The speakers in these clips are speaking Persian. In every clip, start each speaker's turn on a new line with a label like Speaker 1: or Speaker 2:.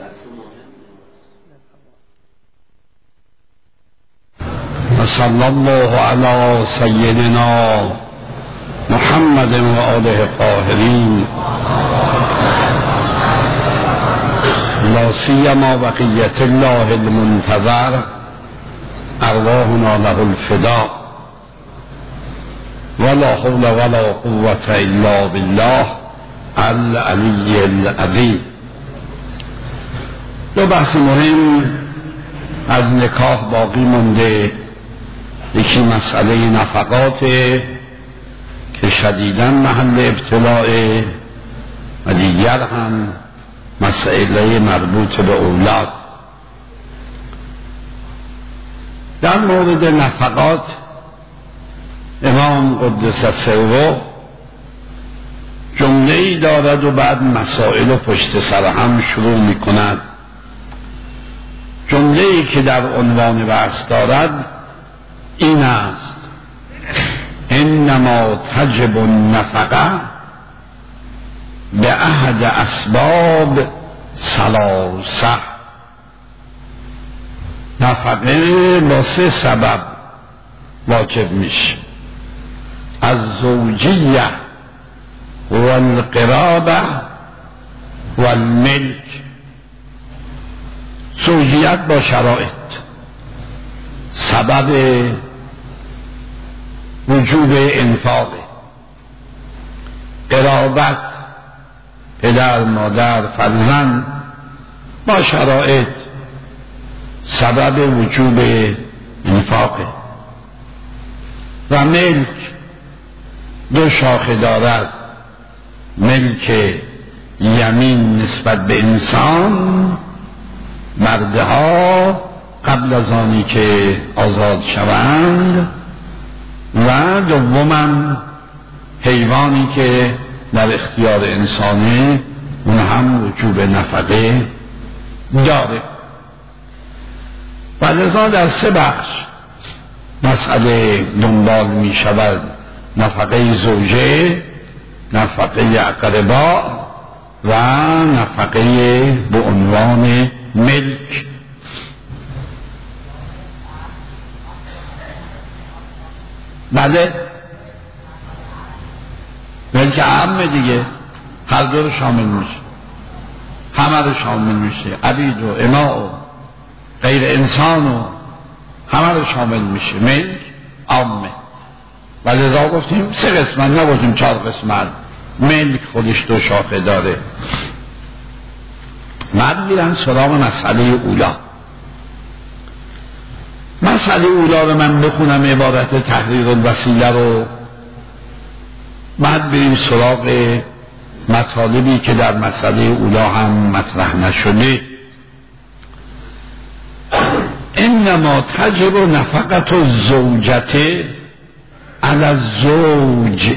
Speaker 1: صلی الله علی سیدنا محمد و آله الطاهرین لا سیما بقیت الله المنتظر ارواحنا له الفداء ولا حول ولا قوة الا بالله العلی العظیم. دو بحث مهم از نکاح باقی مونده. یکی مسئله نفقات که شدیداً محل ابتلاء و دیگر هم مسئله مربوط به اولاد. در مورد نفقات امام قدس سره جمله‌ای دارد و بعد مسائل و پشت سر هم شروع می کند. جمله‌ای که در عنوان بحث دارد این است: انما تجب النفقه به احد اسباب ثلاثه. نفقه با سه سبب واجب میشه: از زوجیه و القرابه و الملک. زوجیت با شرایط، سبب وجوب انفاق. قرابت، پدر مادر فرزند، با شرایط، سبب وجوب انفاق. و ملک دو شاخه دارد: ملک یمین نسبت به انسان، مردها قبل از آنی که آزاد شوند، و دوماً حیوانی که در اختیار انسانه، اون هم وجوب نفقه داره. و لذا در سه بخش مسئله دنبال می شود: نفقه زوجه، نفقه اقربا و نفقه به عنوان ملک. بله، ملک عامه دیگه، هر دو رو شامل میشه، همه رو شامل میشه، عبید و اماء و غیر انسان و همه رو شامل میشه. ملک عامه. و لذا گفتیم سه قسمت، نگفتیم چهار قسمت. ملک خودش دو شاخه داره. بعد میرن سراغ مسئله اولا. مسئله اولا رو من بخونم، عبارت تحریر الوسیله رو، بعد بریم سراغ مطالبی که در مسئله اولا هم مطرح نشده. انما تجب نفقت الزوجه علی الزوج.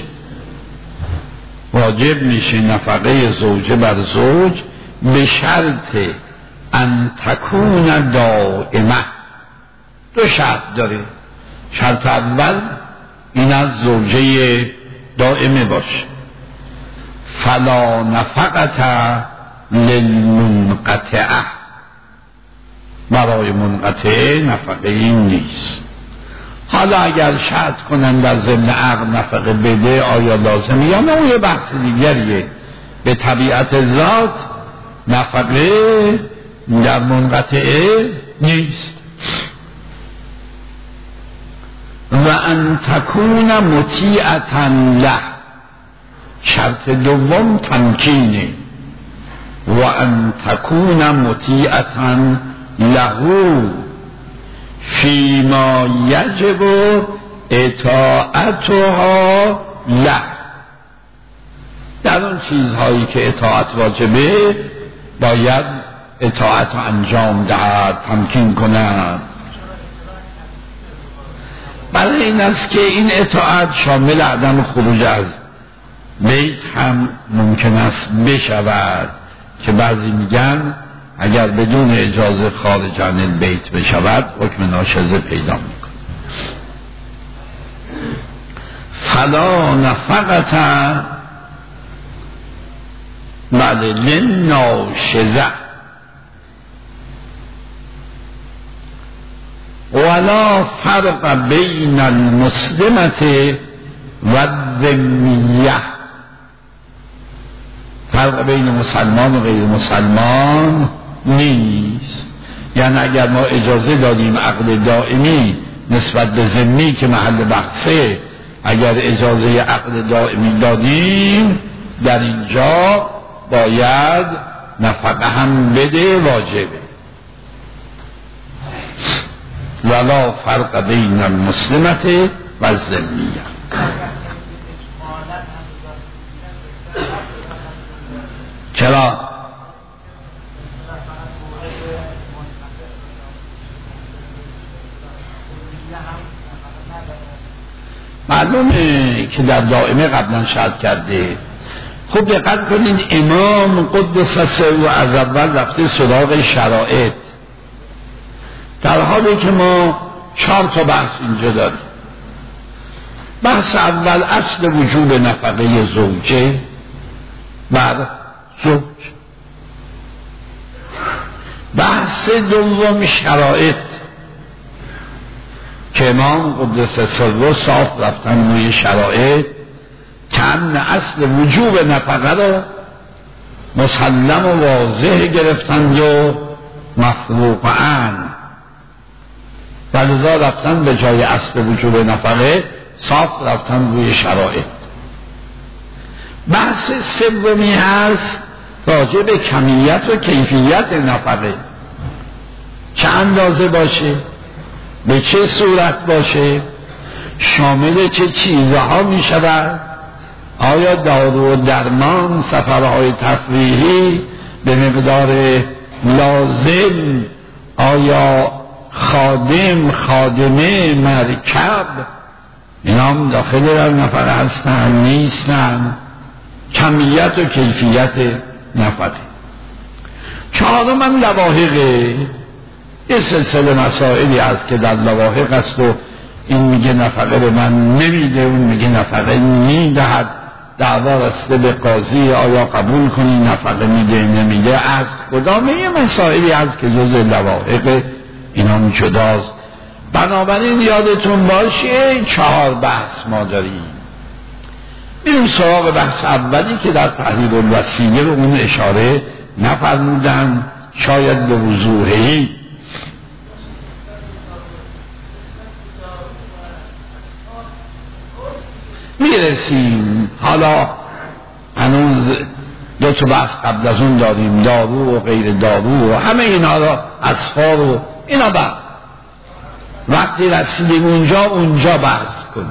Speaker 1: واجب میشه نفقه زوجه بر زوج به شرط ان تکون دائمه. دو شرط داره. شرط اول این از زوجه دائمه باشه. فلا نفقت للمنقطعه. برای منقطعه نفقه این نیست. حالا اگر شرط کنن در ضمن عقد نفقه بده، آیا لازمه یا نه، اون یه بحث دیگریه. به طبیعت ذات نفقه در منقطعه نیست. و ان تکون مطیعة له. شرط دوم تمکینه. و ان تکون مطیعة له فیما یجب اطاعتها له. در اون چیزهایی که اطاعت واجبه باید اطاعت انجام دهد، تمکین کند. برای این است که این اطاعت شامل عدم خروج از بیت هم ممکن است بشود، که بعضی میگن اگر بدون اجازه خارج عن البیت بشود حکم ناشزه پیدا میکنه. فلا نفقت بعد للناشزه. ولا فرق بین المسلمت و الذمیه، فرق بین مسلمان و غیر مسلمان نیست. یعنی اگر ما اجازه دادیم عقد دائمی نسبت به ذمی که محل بحثه، اگر اجازه عقد دائمی دادیم در اینجا باید نفقه هم بده، واجبه. ولا فرق بین المسلمت و الذمیه. چرا؟ معلومه که در دائمه قبلا شرط کرده. خوب دقت کنید، امام قدس سره از اول رفته سراغ شرایط، در حالی که ما 4 تا بحث اینجا داریم. بحث اول اصل وجوب نفقه زوجه بر زوج. بحث دوم شرایط که امام قدس سره صاف رفتن روی شرایط که اصل وجوب نفقه رو مسلم و واضح گرفتند و مفروقاً، ولذا رفتن به جای اصل وجوب نفقه صاف رفتن روی شرایط. بحث سومی هست راجع به کمیت و کیفیت نفقه، چه اندازه باشه، به چه صورت باشه، شامل چه چیزها می شود، آیا دارو و درمان، سفرهای تفریحی به مقدار لازم، آیا خادم، خادمه، مرکب، اینا هم داخل در نفقه هستن نیستن، کمیت و کیفیت نفقه. چهارم هم لواحقه، یه سلسله مسائلی هست که در لواحق است و این میگه نفقه به من نمیده، اون میگه نفقه میدهد، دعوا رسیده به قاضی آیا قبول کنی نفقه میده نمیده، از کدام یه مسائلی هست که جز لواحق اینا جداست. بنابراین یادتون باشه 4 بحث ما داریم. میریم سراغ بحث اولی که در تحریر الوسیله رو اون اشاره نفرمودن، شاید به وضوحی. میرسیم حالا، هنوز 2 تا بحث قبل از اون داریم، دارو و غیر دارو و همه اینا را، اسفار و اینا. بعد وقتی رسیدیم اونجا بحث کنیم.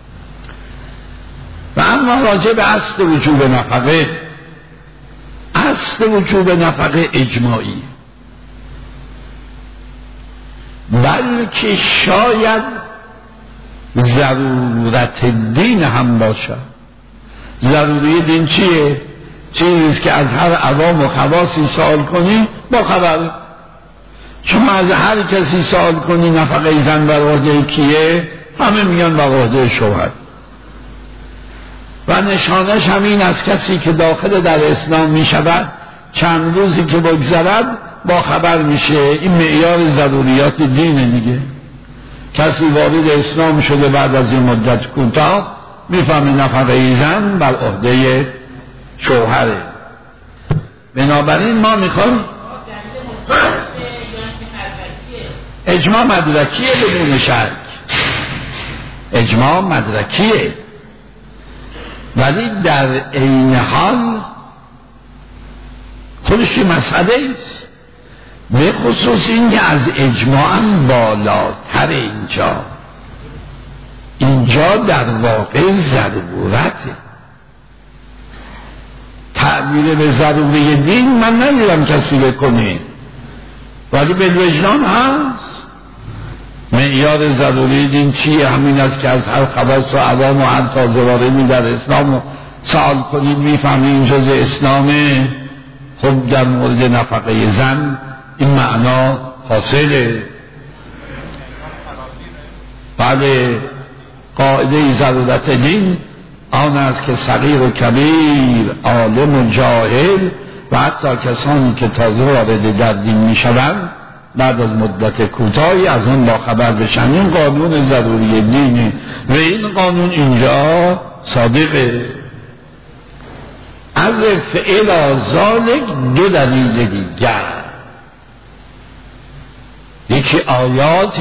Speaker 1: و اما راجع به اصل وجوب نفقه، اصل وجوب نفقه اجماعی، بلکه شاید ضرورت دین هم باشد. ضروری دین چیه؟ چیزی که از هر عوام و خواصی سوال کنی با خبر. شما از هر کسی سوال کنی نفقه زن بر عهده کیه، همه میگن بر عهده شوهر. و نشانش همین از کسی که داخل در اسلام می شود چند روزی که بگذرد با خبر میشه. این معیار ضروریات دینه دیگه. کسی وارد اسلام شده بعد از این مدت کوتاه میفهمه نفقه زن بر عهده شوهره. بنابراین ما میخوایم اجماع مدرکیه، بدون شک اجماع مدرکیه، ولی در عین حال خودش مسئله است، به خصوص این که از اجماع هم بالاتر. اینجا در واقع ضرورته. تعبیر به ضروری دین من ندیدم کسی بکنه، ولی به وجدان هست. معیار ضروری دین چیه؟ همین است که از هر خواص و عوام و هر تازه واردی در اسلام سوال کنید میفهمید این جز اسلامه. خب در مورد نفقه زن این معنا حاصله. بله، قاعده ضرورت دین آن است که صغیر و کبیر، عالم و جاهل و حتی کسانی که تازه وارد در دین می شوند بعد از مدت کوتاهی از اون با خبر بشن. این قانون ضروری دینه و این قانون اینجا صادقه. از فعل ذالک دو دلیل دیگر، یکی آیات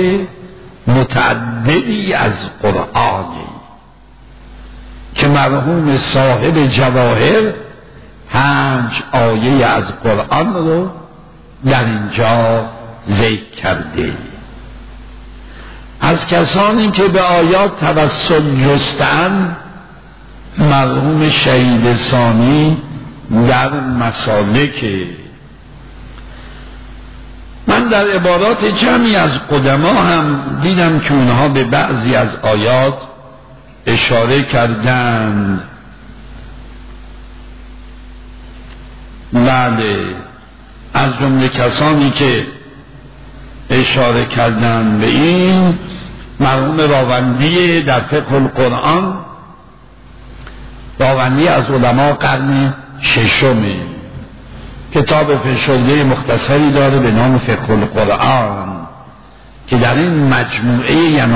Speaker 1: متعددی از قرآنی که مرحوم صاحب جواهر 5 آیه از قرآن رو در اینجا ذکر کرده. از کسانی که به آیات توسل جستند مرحوم شهید ثانی در مسالک. من در عبارات جمعی از قدما هم دیدم که اونها به بعضی از آیات اشاره کردند. بله، از جمله کسانی که اشاره کردند به این مرحوم راوندی در فقه القرآن، راوندی از علما قرن ششمه، کتاب فشرده مختصری داره به نام فقه القرآن که در این مجموعه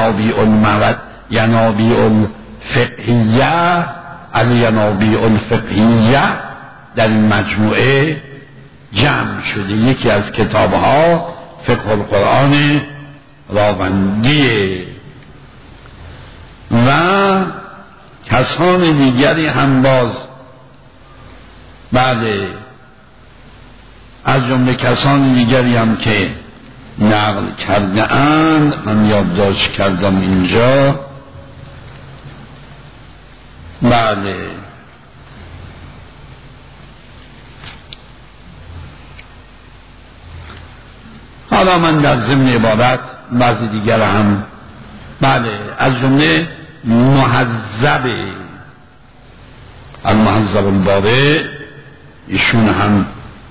Speaker 1: ینابیع الفقهیه الینابیع الفقهیه در این مجموعه جمع شده. یکی از کتابها فقه القرآن راوندیه و کسان دیگری هم باز بله از جمله کسان دیگری هم که نقل کرده اند من یادداشت کردم اینجا. بله حالا من در ضمن عبارت بعضی دیگر هم بله از جمله محذب المحذب الباره ایشون هم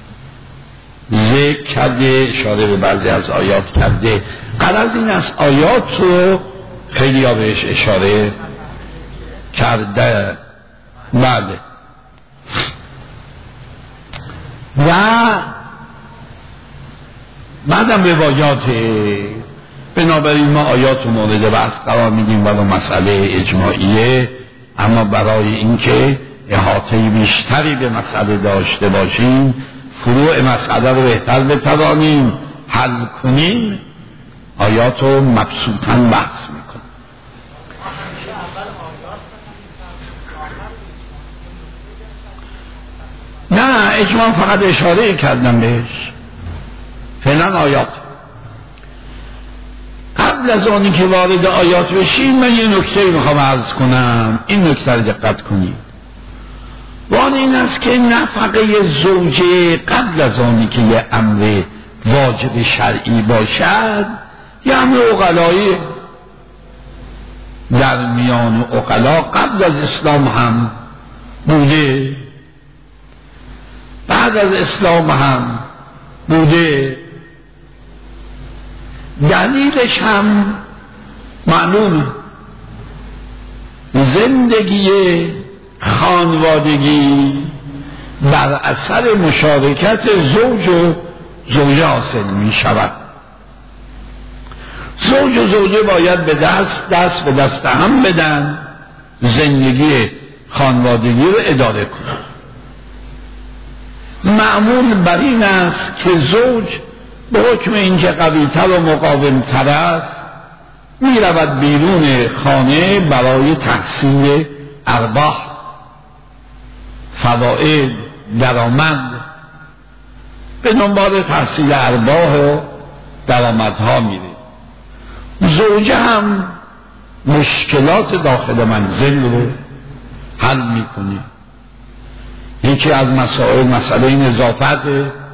Speaker 1: ذکر کرده، اشاره به بعضی از آیات کرده. غرض این از آیات رو خیلی ها بهش اشاره کرده. بله و بعدم روایات، بنابراین ما آیات مورد بحث قرار میدیم ولو مسئله اجماعیه، اما برای اینکه احاطه بیشتری به مسئله داشته باشیم، فروع مسئله رو بهتر بتوانیم حل کنیم، آیات رو مبسوطاً بحث میکنیم. نه اجماع فقط اشاره کردم بهش، فعلا آیات. قبل از آنی که وارد آیات بشیم من یه نکته میخوام عرض کنم، این نکته رو دقت کنید. وان این است که نفقه زوجه قبل از آنی که یه امر واجب شرعی باشد یه امر عقلایی در میان عقلا قبل از اسلام هم بوده، بعد از اسلام هم بوده. دلیلش هم معلومه، زندگی خانوادگی بر اثر مشارکت زوج و زوجه حاصل می شود. زوج و زوجه باید به دست به دست هم بدن، زندگی خانوادگی رو اداره کنن. معمول بر این است که زوج به حکم اینکه قوی‌تر و مقاوم‌تر است می رود بیرون خانه برای تحصیل ارباح، فواید، درآمد، به دنبال تحصیل ارباح و درآمدها میره. زوجه هم مشکلات داخل منزل رو حل میکنه. یکی از مسائل مسئله نظافت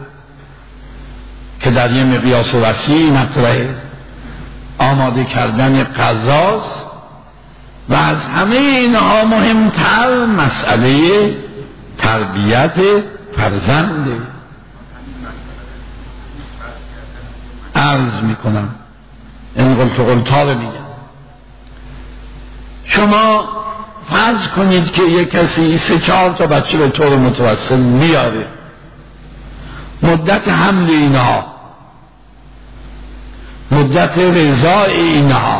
Speaker 1: که در یه مقیاس وسیع مطرحه، آماده کردن غذاست و از همه اینها مهمتر مسئله تربیت فرزنده. عرض میکنم این قلتا رو میگم. شما فرض کنید که یک کسی 3-4 تا بچه به طور متوسط میاره، مدت حمل اینها مدت رضای اینها،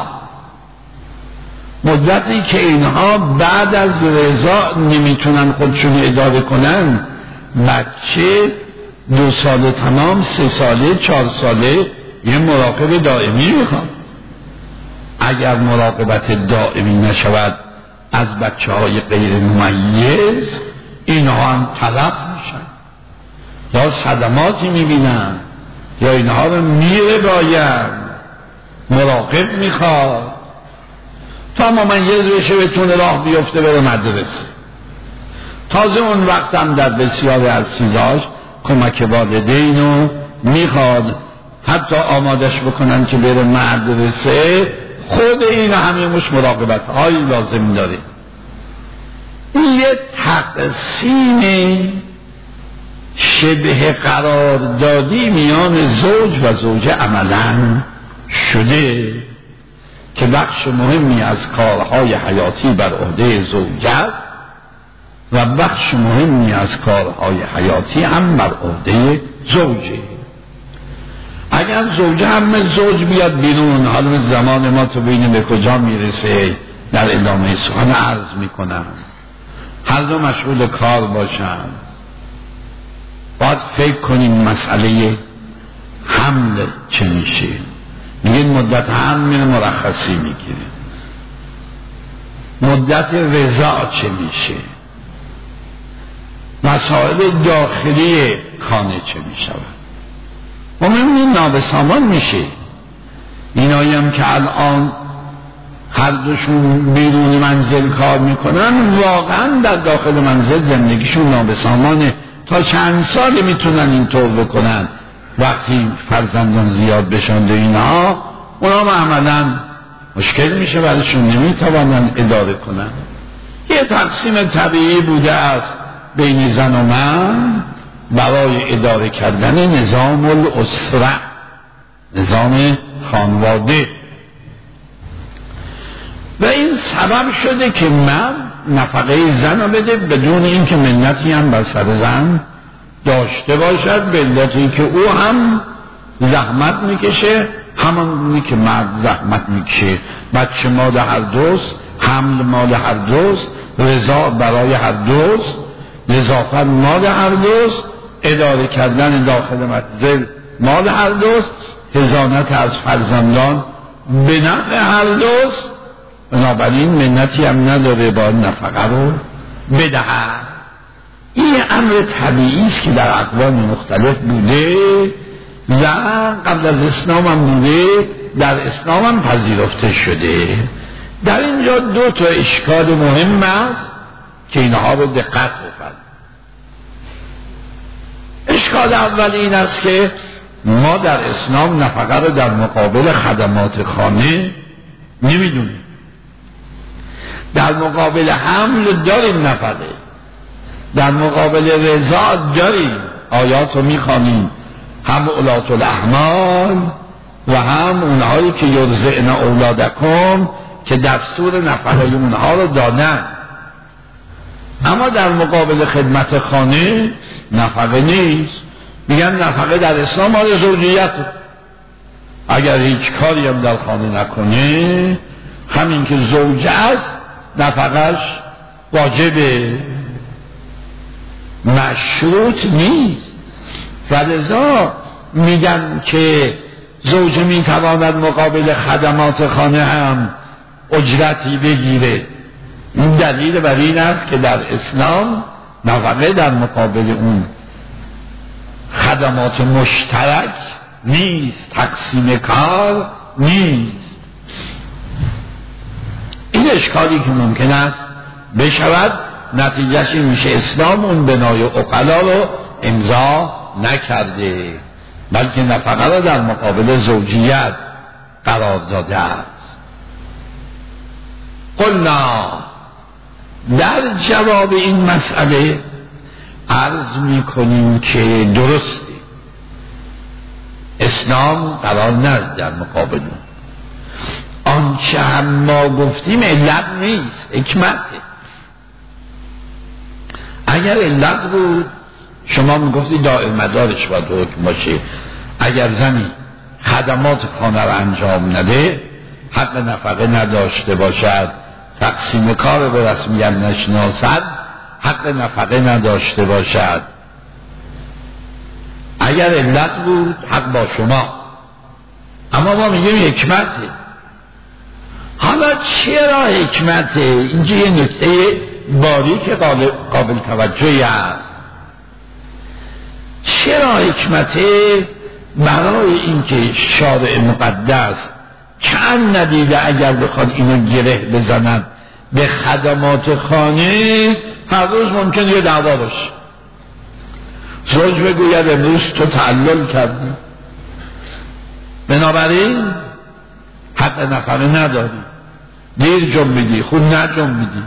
Speaker 1: مدتی که اینها بعد از رضا نمیتونن خودشون اداره کنن. بچه 2 ساله تمام، 3 ساله، 4 ساله یه مراقب دائمی میخواد. اگر مراقبت دائمی نشود از بچه های غیر ممیز، اینها هم تلف میشن یا صدماتی میبینن یا اینها رو میرباید. مراقب میخواد تا ممیز بشه بتونه راه بیفته بره مدرسه. تازه اون وقت هم در بسیاری از چیزاش کمک والدینو میخواد، حتی آمادش بکنن که بره مدرسه. خود این همه مش مراقبت هایی لازم داره. این یه تقسیم شبه قراردادی میان زوج و زوجه عملاً شده که بخش مهمی از کارهای حیاتی بر عهده زوجه و بخش مهمی از کارهای حیاتی هم بر عهده زوجه. اگر زوجه هم زوج بیاد بیرون، حالا زمان ما تو ببینیم به کجا میرسه، در ادامه سخن عرض میکنم. هر دو مشغول کار باشن، باید فکر کنیم مسئله حمل چه میشه. میگن مدت حمل مرخصی میگیره، مدت رضا چه میشه، مسائل داخلی خانه چه میشود. و میبینید نابسامان میشه. اینایی هم که الان هر دوشون بیرون منزل کار میکنن، واقعا در داخل منزل زندگیشون نابسامانه. تا چند سال میتونن اینطور بکنن؟ وقتی فرزندان زیاد بشن اینها، اونا عملا مشکل میشه برایشون، نمیتوانن اداره کنن. یه تقسیم طبیعی بوده است بین زن و مرد برای اداره کردن نظام الاسره، نظام خانواده. و این سبب شده که مرد نفقه زن رو بده بدون اینکه منتی هم بر سر زن داشته باشد، به علتی که او هم زحمت میکشه همونی که مرد زحمت میکشه. بچه مال هر دوست، حمل مال هر دوست، رضا برای هر دوست، نظافت مال هر دوست، اداره کردن داخل منزل مال هر دوست، حضانت از فرزندان به نفع هر دوست. بنابراین منتی هم نداره با نفقه رو بدهد. این امر طبیعی است که در اقوام مختلف بوده و قبل از اسلام هم بوده، در اسلام هم پذیرفته شده. در اینجا 2 تا اشکال مهم است که اینها رو دقت بفرمایید. اشکال اول این است که ما در اسلام نفقه رو در مقابل خدمات خانه نمیدونیم. در مقابل حمل داریم نفقه، در مقابل رضا داریم. آیات رو میخوانیم، هم اولات الاحمال و هم اونهایی که یرضعن اولادکم که دستور نفقه اونها رو دادن. اما در مقابل خدمت خانه نفقه نیست. میگن نفقه در اسلام مال زوجیت، اگر هیچ کاری هم در خانه نکنه، همین که زوجه است نفقهش واجبه، مشروط نیست. ولذا میگن که زوجه میتواند مقابل خدمات خانه هم اجرتی بگیره. این دلیل بر این است که در اسلام نفقه در مقابل اون خدمات مشترک نیست، تقسیم کار نیست. این اشکالی که ممکن است بشود نتیجهش این میشه اسلام اون بنای عقلا رو امضا نکرده، بلکه نفقه را در مقابل زوجیت قرار داده است. قلنا، در جواب این مسئله عرض میکنیم که درسته اسلام قرار نداد در مقابل اون. آنچه هم ما گفتیم علت نیست، حکمته. اگر علت بود شما میگفتی دائم مدارش باید حکم باشه. اگر زنی خدمات خانه را انجام نده، حق نفقه نداشته باشد، تقسیم کار به رسمیت نشناسد، حق نفقه نداشته باشد. اگر علت بود حق با شما، اما ما میگیم حکمته. حالا چرا حکمته؟ اینجا یه نکته باریک قابل توجهی است. چرا حکمته؟ برای اینکه شارع مقدس چند ندیده اگر بخواد اینو گره بزند به خدمات خانه، هر روز ممکن یه دعوا باشه. زوج بگوید امروز تو تعلل کردی، بنابراین حق نفقه نداری، دیر جنبیدی، خوب نجنبیدی،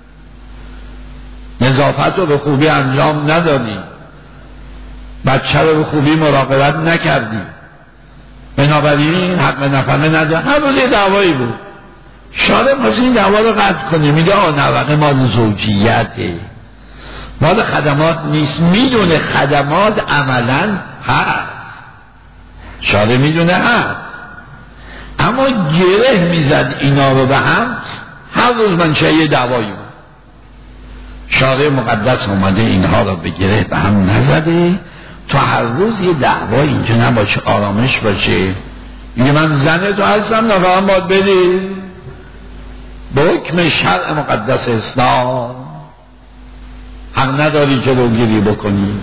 Speaker 1: نظافت رو به خوبی انجام ندادی، بچه رو به خوبی مراقبت نکردی، بنابراین حق نفقه نداری. هر روز یه دعوایی بود. شارع پس این دعوا رو قطع کنه، میگه نفقه مال زوجیته، مال خدمات نیست. میدونه خدمات عملا هست، شارع میدونه هست، اما گره میزد اینا رو به هم، هر روز منشأ یه دعوایی بود. شارع مقدس اومده اینها رو به گره به هم نزده تا هر روز یه دعوا اینجا نباشه، آرامش باشه. میگه من زن تو هستم، نفقه باید بدی به حکم شرع مقدس اسلام، حق نداری جلوگیری بکنی.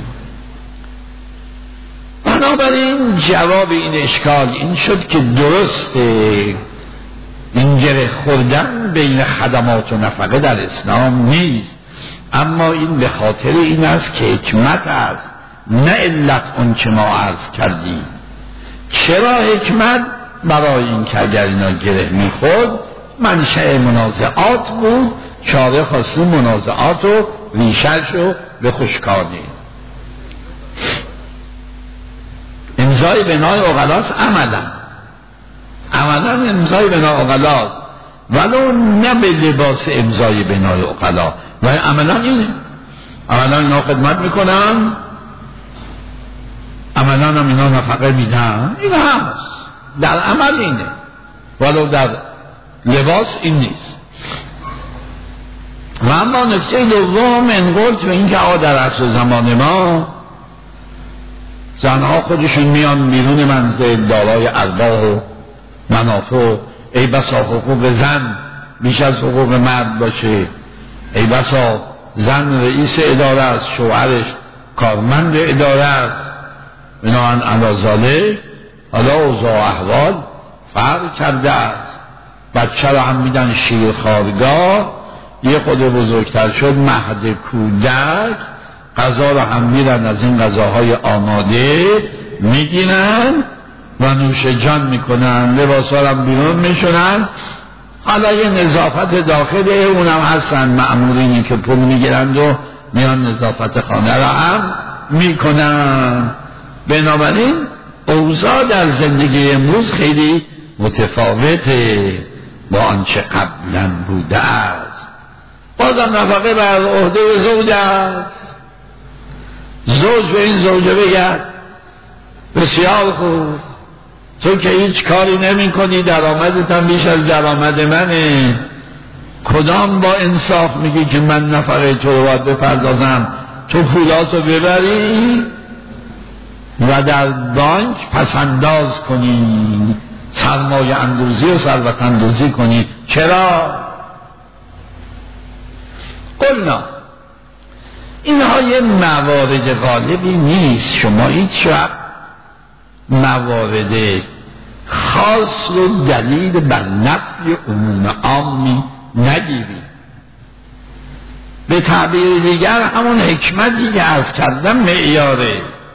Speaker 1: بنابراین جواب این اشکال این شد که درسته این گره خوردن بین خدمات و نفقه در اسلام نیست، اما این به خاطر این است که حکمت است، نه علت اون که ما عرض کردیم. چرا حکمت؟ برای این که اگر اینا گره میخورد منشأ منازعات بود، شارع خواسته منازعات و ریشش رو به خشکانه. امضای بنای عقلاست، عملا امضای بنای عقلاست، ولو نه به لباس امضای بنای عقلا، و عملا اینه. عملا اینا خدمت میکنن، عملا هم اینا نفقه میدن، این هست در عمل اینه، ولو در لباس این نیست. و اما نکته دوم انقلت به این که در عصر زمان ما زنها خودشون میان بیرون منزل، دارای ارباح و منافع، ای بسا حقوق زن بیش از حقوق مرد باشه، ای بسا زن رئیس اداره است، شوهرش کارمند اداره است. بنابراین علاوه حالا اوضاع و احوال فرق کرده است. بچه را هم میدن شیر خارگاه، یه خود بزرگتر شد مهد کودک، غذا را هم میرن از این غذاهای آماده میگیرن و نوش جان میکنن، لباس ها را بیرون میشونن. حالا یه نظافت داخله اونم هستن مأمورینی که پول میگیرند و میان نظافت خانه را هم میکنن. بنابراین اوضاع در زندگی امروز خیلی متفاوته با آنچه قبلا بوده است. بازم نفقه بر عهده زوج است. زوج به این زوجه بگرد بسیار خوب، تو که هیچ کاری نمی کنی، درآمدت هم بیش از درآمد منه، کدام با انصاف میگی که من نفقه تو رو باید بپردازم، تو پولاتو ببری و در بانک پسنداز کنی، سرمایه اندوزی و ثروت اندوزی کنی. چرا؟ قلنا اینها یه موارد غالبی نیست، شما هیچ وقت موارد خاص و دلیل بر نفی عموم عامی نگیری. به تعبیر دیگر همون حکمتی که عرض کردم معیاره.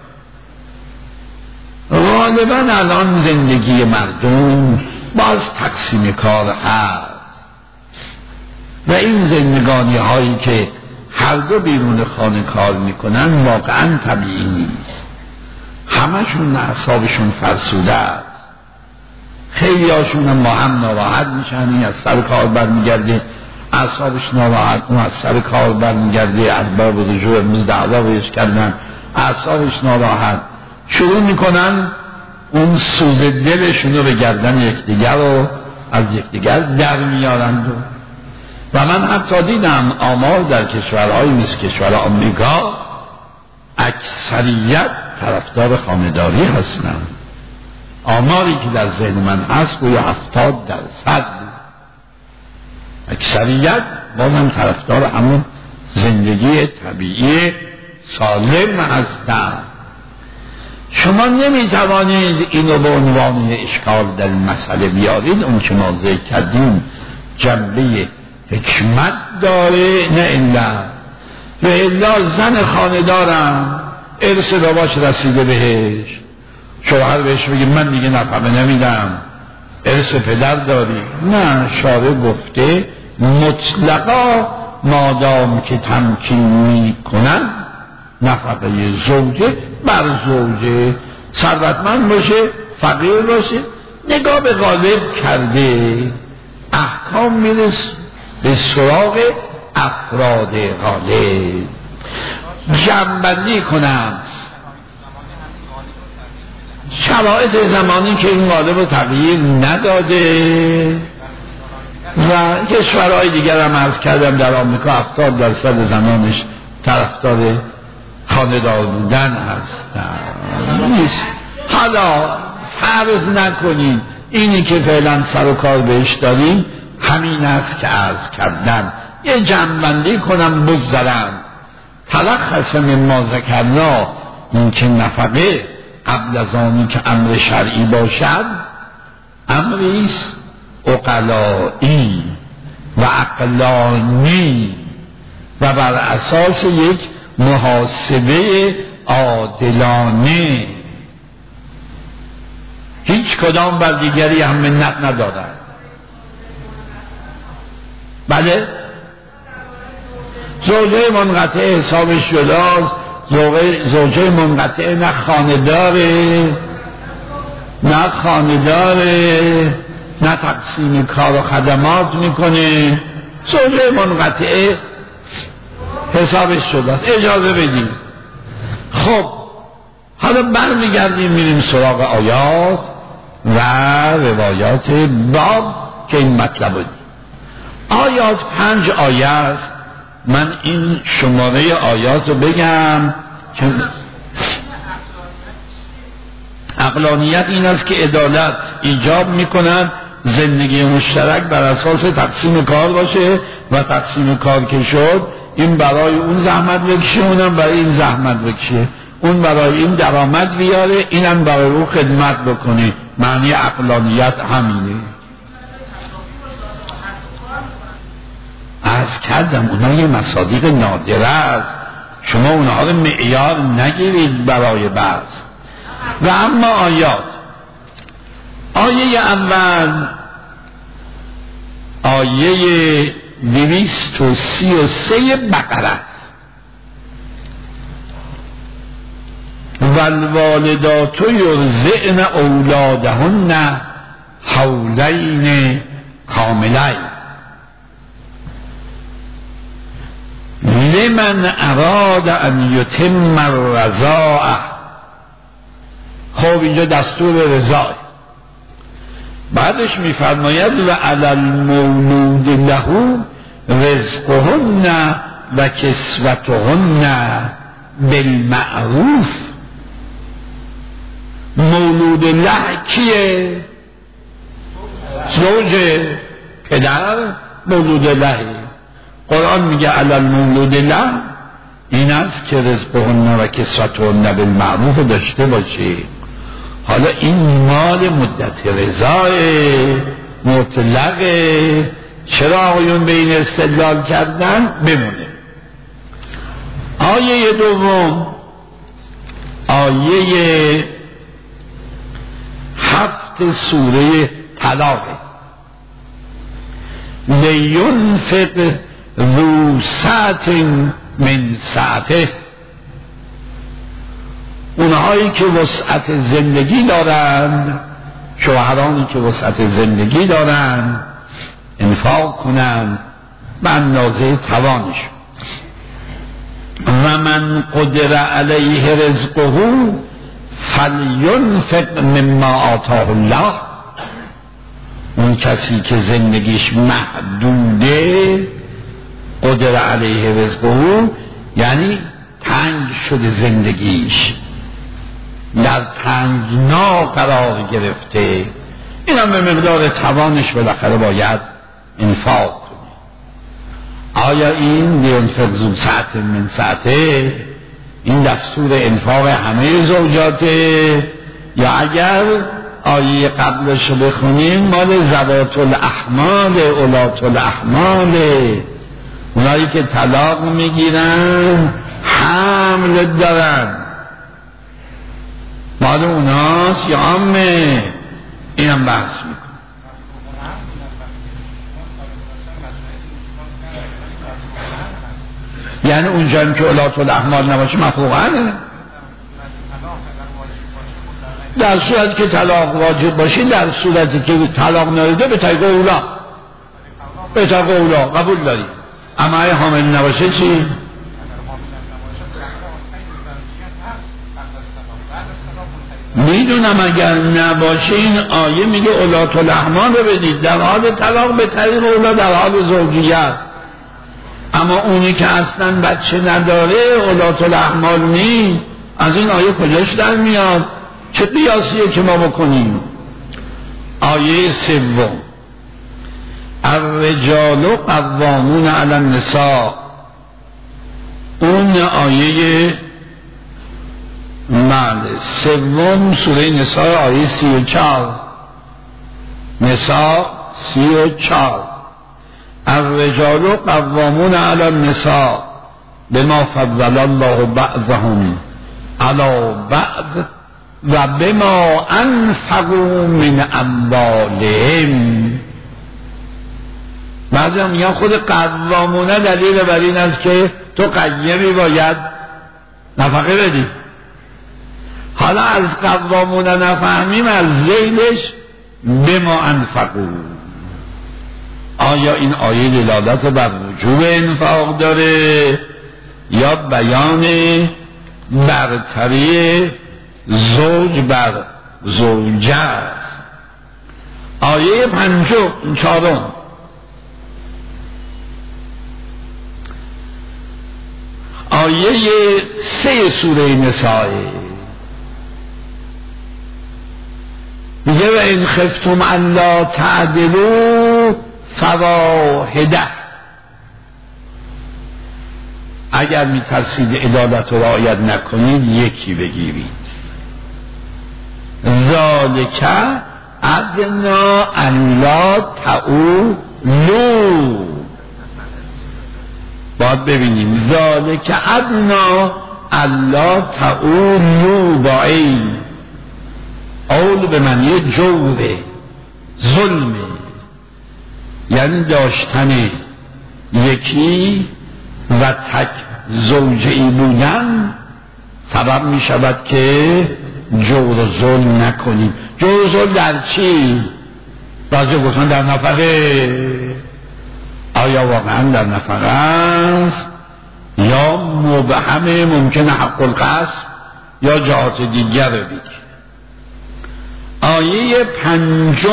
Speaker 1: غالبا الان زندگی مردم باز تقسیم کار هست و این زندگانی هایی که هر دو بیرون خانه کار میکنن واقعا طبیعی نیست. همشون اعصابشون فرسوده است، خیلی هاشون هم با هم ناراحت میشن، این از سر کار برمیگرده اعصابش ناراحت، اون از سر کار برمیگرده ارباب رجوع امروز دعوا بهش کردن اعصابش ناراحت، شروع میکنن اون سوز دلشون رو به گردن یکدیگر رو از یکدیگر در میارند و من حتی دیدم آمار در کشورهای مثل کشور آمریکا اکثریت طرفدار خانه‌داری هستند. آماری که در ذهن من هست گویا 70% اکثریت بازم طرفدار همون زندگی طبیعی سالم هستند. شما نمیتوانید اینو به عنوان اشکال در مسئله بیارید. اون که ما ذکر کردیم جنبه حکمت داره، نه الا و الا زن خانه دارم ارث باباش رسیده بهش، شوهر بهش بگه من دیگه نفقه نمیدم، ارث پدر داری. نه، شارع گفته مطلقا مادام که تمکین میکنن نفقه زوجه بر زوجه، ثروتمند باشه فقیر باشه، نگاه به غالب کرده احکام میرس به سراغ افراد غالب. جمع‌بندی کنم شرایط زمانی که این غالب رو تغییر نداده و کشورهای دیگر هم عرض کردم در آمریکا 70% زنانش طرفدار خانه‌دار بودن هستن. نیست. حالا فرض نکنید اینی که فعلا سر و کار بهش داریم همین است که عرض کردم. یه جمع‌بندی کنم بگذارم. تلخص من ما ذکرنا این که نفقه قبل از آنی که امر شرعی باشد امریست عقلایی و عقلانی و بر اساس یک محاسبه عادلانه، هیچ کدام بر دیگری هم منت ندارد. بله، زوجه منقطع حسابش جداست. زوجه منقطع نه خانه داره نه خانه داره نه تقسیم کار و خدمات میکنه. زوجه منقطع حسابش شداست. اجازه بدیم. خب حالا برمیگردیم میریم سراغ آیات و روایات باب که این مطلب بود. آیات 5 آیات. من این شماره آیات رو بگم که عقلانیت این است که عدالت ایجاب میکنن زندگی مشترک بر اساس تقسیم کار باشه و تقسیم کار که شد این برای اون زحمت بکشه، اونم برای این زحمت بکشه، اون برای این درآمد بیاره، اینم برای اون خدمت بکنه. معنی عقلانیت همینه. عرض کردم اونها یه مصادیق نادره است، شما اونها رو معیار نگیرید برای بحث. و اما آیات، آیه اول آیه 233 بقره است. والوالدات یرضعن اولادهن حولین کاملین لمن اراد ان یتم الرضاعه. خب اینجا دستور رضاعه. بعدش میفرماید و علی المولود له رزقهن و کسوتهن بالمعروف. مولود له کیه؟ زوج پدر مولود له. قرآن میگه علی المولود له این است که رزقهن و کسوتهن بالمعروف داشته باشه. حالا این مال مدت رضای مطلقه. چرا آقایون به این استدلال کردن؟ بمونه. آیه دوم آیه 7 سوره طلاق. لینفق ذو سعة من سعته. اونهایی که وسعت زندگی دارند، شوهرانی که وسعت زندگی دارند انفاق کنند به اندازه توانش. و من قدر علیه رزقه فلینفق مما آتاه الله، اون کسی که زندگیش محدوده قدر علیه رزقه، یعنی تنگ شده زندگیش، در تنگنا قرار گرفته، این هم به مقدار توانش بالاخره باید انفاق کنه. آیا این لینفق ذو سعة من سعته، این دستور انفاق همه زوجاته، یا اگر آیه قبلش بخونیم مال ذوات الاحمال اولات الاحمال، اونایی که طلاق میگیرن حمل دارن، مال اوناست یا عامه؟ اینم بحث میکن. یعنی اونجا که اولات الاحمال نباشه مفروغانه، در صورتی که طلاق واجب باشه، در صورتی که طلاق نرده به طریق اولا، به طریق اولا قبول داری. اما اگه حامل نباشه چی؟ میدونم اگر نباشه این آیه میگه اولات الاحمال رو بدید، در حال طلاق به طریق اولا در حال زوجیت. اما اونی که اصلا بچه نداره اولات الاحمال نیست، از این آیه کجاش در میاد؟ چه قیاسیه که ما بکنیم؟ آیه سوم، الرجال قوامون علی النساء، اون آیه سوم سوره نساء آیه 34، نساء 34، الرجال قوامون علی النساء بما فضل الله بعضهم علی بعض و بما انفقوا من اموالهم. بعضی هم میگن خود قوامونه دلیل بر این است که تو قیمی باید نفقه بدی. حالا از قوامونه نفهمیم، از ذیلش بما انفقوا، آیا این آیه دلالت بر وجوب انفاق داره یا بیان برتری زوج بر زوجه است؟ آیه 54، آیه 3 سوره نساء میگه و این خفتم الا تعدلوا فواحده، اگر میترسید عدالت رو رعایت نکنید یکی بگیرید. ذالک ادنا ان لا تعولوا، باید ببینیم ذالک ادنا ان لا تعولوا، با این اول به معنی جوره، ظلمه، یعنی داشتن یکی و تک زوجه‌ای بودن سبب می شود که جور و ظلم نکنیم. جور و ظلم در چی؟ بعضی گفتن در نفقه. آیا واقعا در نفقه است یا مبهم ممکنه حق القصد یا جهات دیگر بگیر. آیه 5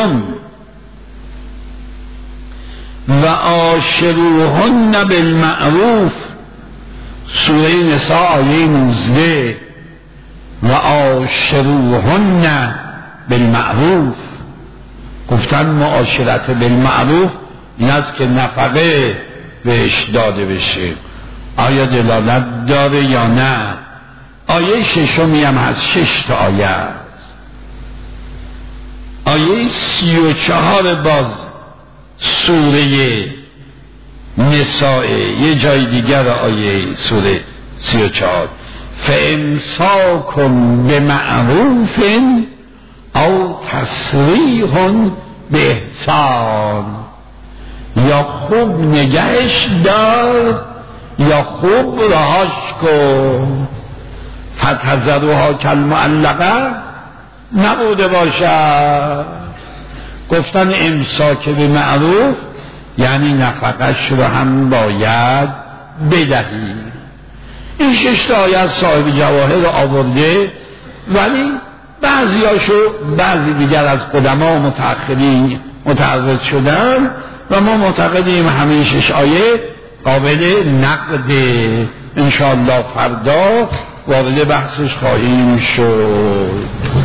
Speaker 1: و عاشروهن بالمعروف، سوره نساء آیه 19 و عاشروهن بالمعروف، گفتن معاشرت بالمعروف این است که نفقه بهش داده بشه. آیا دلالت داره یا نه؟ آیه 6 هم هست، 6 تا آیه است. آیه 34 باز سوره نساء، یه جای دیگر آیه سوره 34، فامساکم بمعروف او تسریح باحسان، یا خوب نگهش دار یا خوب رهاش کن. فتحذروها کالمعلقه نبوده باشد. گفتن امساک به معروف یعنی نفقش رو هم باید بدهی. این 6 تا آیه صاحب جواهر رو آورده ولی بعضی دیگر از قدما و متأخرین متعرض شدن و ما معتقدیم همه 6 آیه قابل نقد، انشاءالله فردا وارد بحثش خواهیم شد.